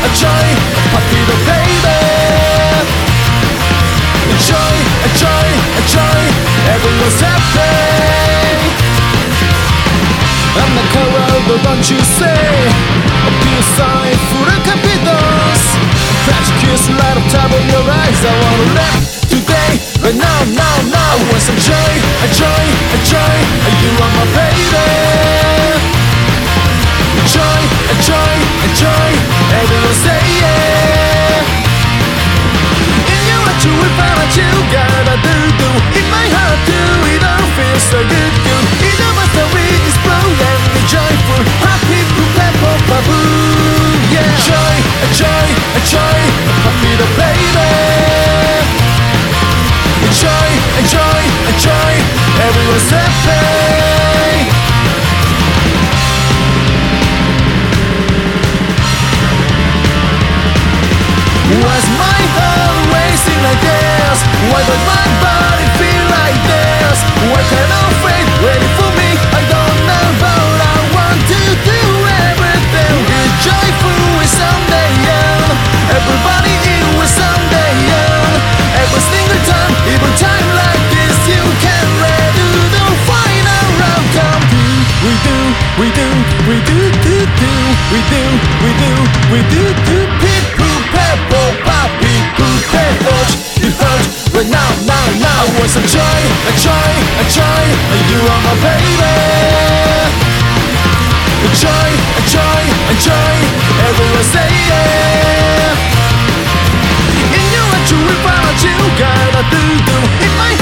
enjoy, happy the baby. Enjoy, enjoy, enjoy, everyone's happy. I'm the color, don't you say? A pure sign, full of confidence. Magic kiss, light up top of your eyes. I wanna live today, right now, now, now. I want some joy, enjoy, enjoy, you are my baby. Enjoy, enjoy, enjoy, everyone say yeah. In your heart you will find what you gotta do. In my heart too, it all feels so good. In the master we explode and be joyful, happy, prepare for baboon. Yeah. Enjoy, enjoy, enjoy, happy the baby. Enjoy, enjoy, enjoy, everyone's happy. Was my heart racing like this? Why does my body feel like this? What kind of fate waiting for me? I don't know, but I want to do everything. Be joyful with someday young. Everybody in with someday young. Every single time, even time like this, you can redo the final outcome. We do, we do, we do, do, do. We do, we do, we do, do. People, pepper, papi, poop, it hurts right now, now, now. I want some joy, enjoy, enjoy, you are my baby. Enjoy, enjoy, enjoy, everyone say yeah. In your heart you will find what you gotta do. In my